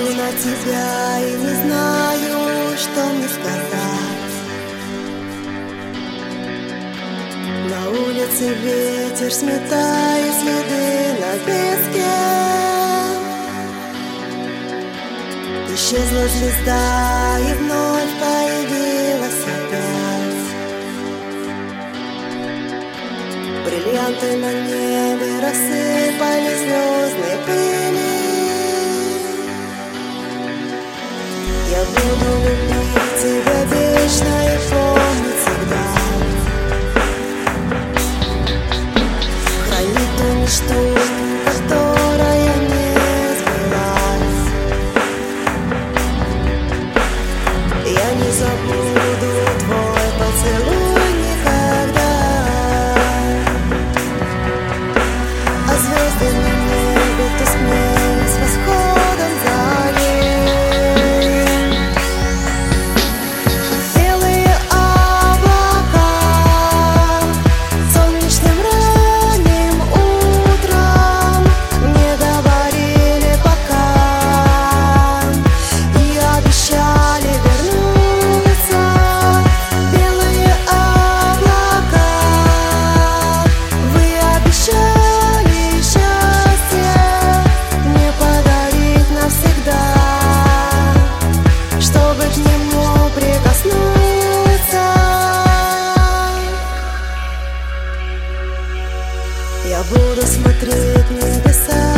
на тебя и не знаю, что мне сказать. На улице ветер сметает следы на песке. Исчезла звезда и вновь появилась опять. Бриллианты на небе рассыпали звездной пыли. Я буду любить тебя вечно и помнить всегда. Хранить ту мечту, которая не сбылась. Я не забуду твой поцелуй никогда. А звезды на небе тускнеют с восходом зари. Белые облака солнечным ранним утром не говорили пока и обещали вернуться. Белые облака, вы обещали счастье мне подарить навсегда, чтобы к нему прикоснуться. Я буду смотреть в небеса